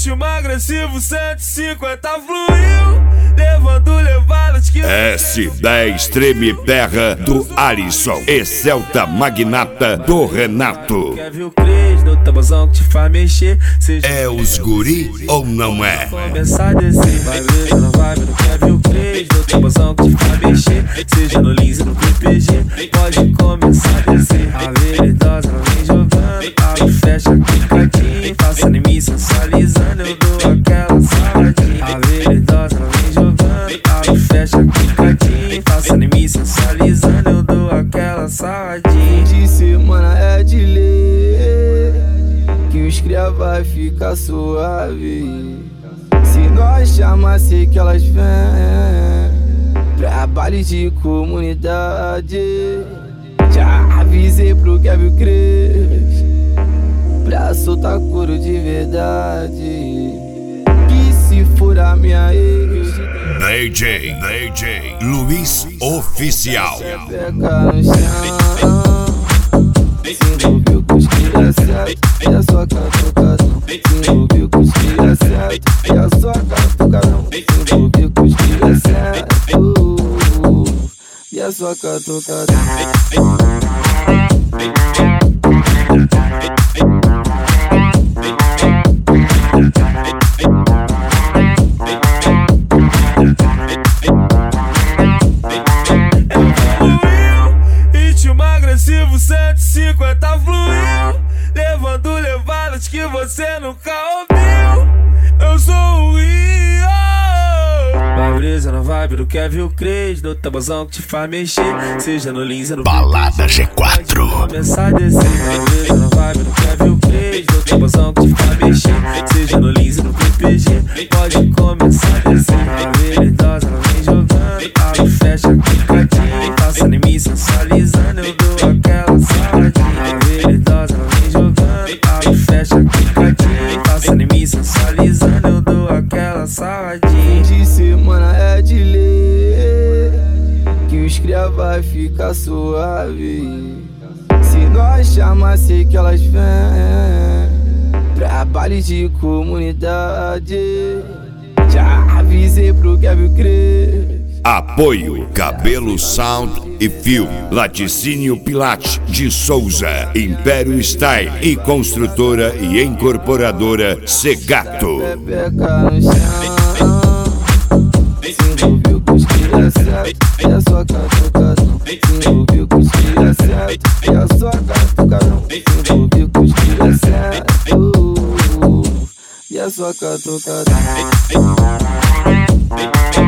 ritmo agressivo 150 fluiu, levando levadas que... S10 Treme Terra do Alisson e Celta Magnata do Renato. Quer ver o Cres no tabuzão que te faz mexer? É os guri ou não é? Começar a descer, vai ver, não vai ver. Quer ver o Cres no tabuzão que te faz mexer? Seja no Lins ou no PPG, pode começar a descer. A veridosa ela vem jogando, abre, fecha, picadinho, faça em mim sensualizando, eu dou aquela saladinha. A veridosa ela vem jogando, abre, fecha, picadinho, faça em mim sensualizando, eu dou aquela saladinha. De semana é de ler que os cria vai ficar suave. Se nós chamar, sei que elas vêm pra baile de comunidade. Já avisei pro Kevin Cres pra soltar couro de verdade. Que se for a minha ex, DJ Luiz Oficial. peca no chão. Se envolveu com os cria certo, e a sua catucadão. Se envolveu com os cria certo, e a sua catucadão. Se envolveu com os cria certo, e a sua catucadão. Ritmo agressivo 150 fluiu, levando levadas que você nunca ouviu. Eu sou o Rio. Vai brisa na vibe do Kevin Cres, no tabuzão que te faz mexer. Seja no Lins ou no Balada G4. começar a descer. Vai brisa na vibe do Kevin Cres, no tabuzão que te faz mexer. Seja no Lins ou no PPG, pode começar a descer. A veridosa ela vem jogando, abre, fecha, picadinho, faça em mim sensualizando, eu dou aquela saladinha. A veridosa ela vem jogando, abre, fecha, picadinho, faça em mim sensualizando, eu dou aquela saladinha. De semana é de ler que os cria vai ficar suave. Se nós chamar, sei que elas vêm pra baile de comunidade. Já avisei pro Kevin Cres. Apoio Cabelo Sound e Fio, Laticínio Pilate de Souza, Império Style e construtora e incorporadora Segato. Peca no chão. Se envolveu com os cria certo, e a sua catucadão. Se envolveu com os cria certo, e a sua catucadão. Se envolveu com os cria certo, e a sua catucadão.